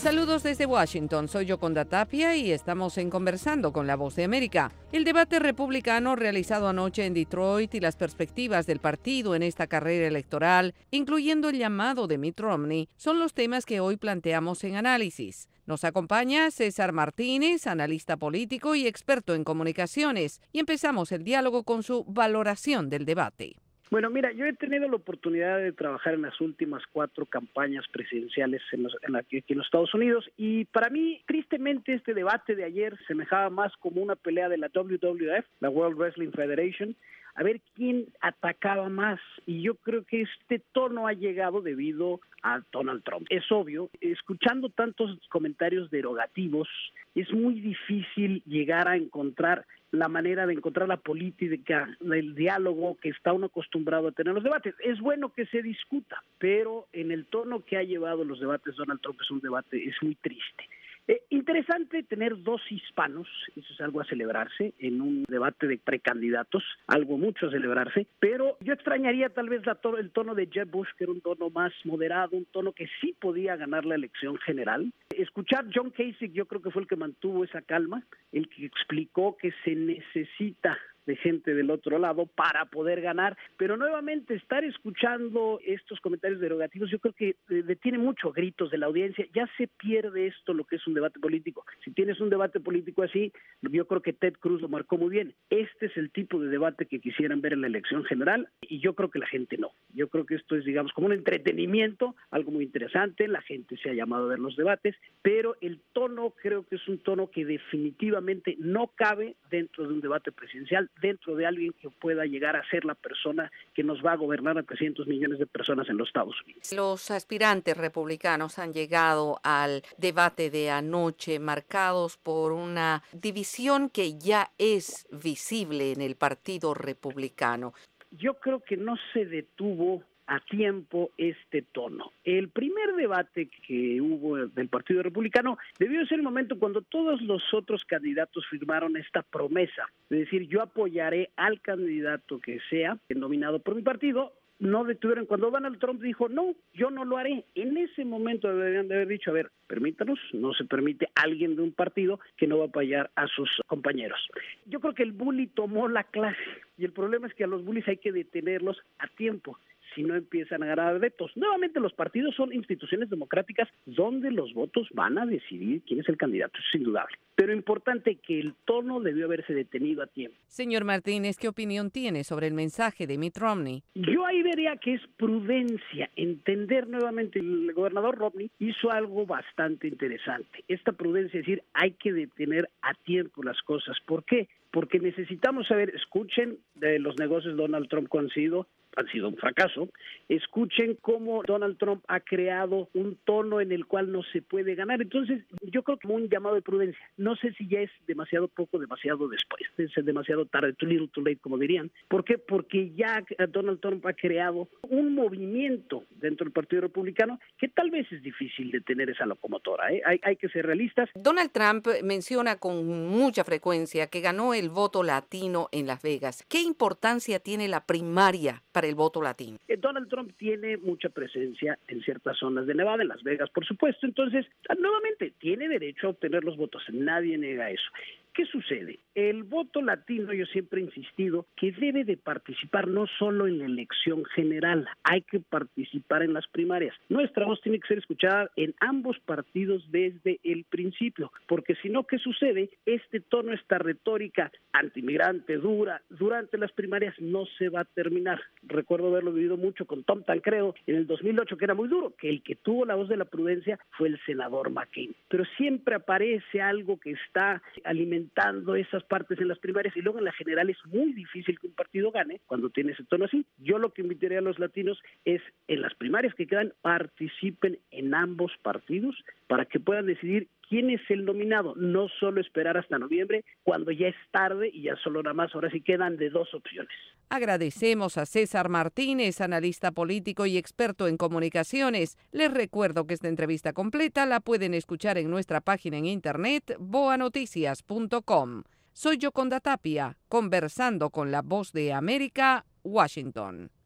Saludos desde Washington, soy Yoconda Tapia y estamos en Conversando con la Voz de América. El debate republicano realizado anoche en Detroit y las perspectivas del partido en esta carrera electoral, incluyendo el llamado de Mitt Romney, son los temas que hoy planteamos en análisis. Nos acompaña César Martínez, analista político y experto en comunicaciones, y empezamos el diálogo con su valoración del debate. Bueno, mira, yo he tenido la oportunidad de trabajar en las últimas 4 campañas presidenciales aquí en los Estados Unidos y para mí, tristemente, este debate de ayer semejaba más como una pelea de la WWF, la World Wrestling Federation, a ver quién atacaba más. Y yo creo que este tono ha llegado debido a Donald Trump. Es obvio, escuchando tantos comentarios derogativos, es muy difícil llegar a encontrar la manera de encontrar la política, el diálogo que está uno acostumbrado a tener en los debates. Es bueno que se discuta, pero en el tono que ha llevado los debates Donald Trump es muy triste. Interesante tener 2 hispanos, eso es algo a celebrarse en un debate de precandidatos, algo mucho a celebrarse, pero yo extrañaría tal vez el tono de Jeb Bush, que era un tono más moderado, un tono que sí podía ganar la elección general. Escuchar John Kasich, yo creo que fue el que mantuvo esa calma, el que explicó que se necesita de gente del otro lado para poder ganar, pero nuevamente estar escuchando estos comentarios derogativos yo creo que detiene mucho gritos de la audiencia, ya se pierde esto lo que es un debate político. Si tienes un debate político así, yo creo que Ted Cruz lo marcó muy bien. Este es el tipo de debate que quisieran ver en la elección general y yo creo que la gente no. Yo creo que esto es, digamos, como un entretenimiento, algo muy interesante, la gente se ha llamado a ver los debates, pero el tono creo que es un tono que definitivamente no cabe dentro de un debate presidencial, dentro de alguien que pueda llegar a ser la persona que nos va a gobernar a 300 millones de personas en los Estados Unidos. Los aspirantes republicanos han llegado al debate de anoche marcados por una división que ya es visible en el Partido Republicano. Yo creo que no se detuvo a tiempo este tono. El primer debate que hubo del Partido Republicano debió ser el momento cuando todos los otros candidatos firmaron esta promesa, de decir, yo apoyaré al candidato que sea nominado por mi partido. No detuvieron cuando Donald Trump dijo, no, yo no lo haré. En ese momento deberían de haber dicho, a ver, permítanos, no se permite alguien de un partido que no va a apoyar a sus compañeros. Yo creo que el bully tomó la clase y el problema es que a los bullies hay que detenerlos a tiempo, si no empiezan a ganar vetos. Nuevamente, los partidos son instituciones democráticas donde los votos van a decidir quién es el candidato, eso es indudable. Pero importante que el tono debió haberse detenido a tiempo. Señor Martínez, ¿qué opinión tiene sobre el mensaje de Mitt Romney? Yo ahí vería que es prudencia, entender nuevamente, el gobernador Romney hizo algo bastante interesante. Esta prudencia, es decir, hay que detener a tiempo las cosas. ¿Por qué? Porque necesitamos saber, escuchen de los negocios de Donald Trump que han sido un fracaso, escuchen cómo Donald Trump ha creado un tono en el cual no se puede ganar. Entonces, yo creo que un llamado de prudencia. No sé si ya es demasiado poco, demasiado después, es demasiado tarde, too little, too late, como dirían. ¿Por qué? Porque ya Donald Trump ha creado un movimiento dentro del Partido Republicano que tal vez es difícil de tener esa locomotora, ¿eh? Hay que ser realistas. Donald Trump menciona con mucha frecuencia que ganó el voto latino en Las Vegas. ¿Qué importancia tiene la primaria para el voto latino? Donald Trump tiene mucha presencia en ciertas zonas de Nevada, en Las Vegas, por supuesto. Entonces, nuevamente, tiene derecho a obtener los votos. Nadie niega eso. ¿Qué sucede? El voto latino, yo siempre he insistido, que debe de participar no solo en la elección general, hay que participar en las primarias. Nuestra voz tiene que ser escuchada en ambos partidos desde el principio, porque si no, ¿qué sucede? Este tono, esta retórica antimigrante, dura, durante las primarias no se va a terminar. Recuerdo haberlo vivido mucho con Tom Tancredo en el 2008, que era muy duro, que el que tuvo la voz de la prudencia fue el senador McCain. Pero siempre aparece algo que está alimentando esas partes en las primarias y luego en la general es muy difícil que un partido gane cuando tiene ese tono así. Yo lo que invitaría a los latinos es en las primarias que quedan participen en ambos partidos para que puedan decidir quién es el nominado, no solo esperar hasta noviembre cuando ya es tarde y ya solo nada más ahora sí quedan de 2 opciones. Agradecemos a César Martínez, analista político y experto en comunicaciones. Les recuerdo que esta entrevista completa la pueden escuchar en nuestra página en internet boanoticias.com. Soy Yoconda Tapia, conversando con la Voz de América, Washington.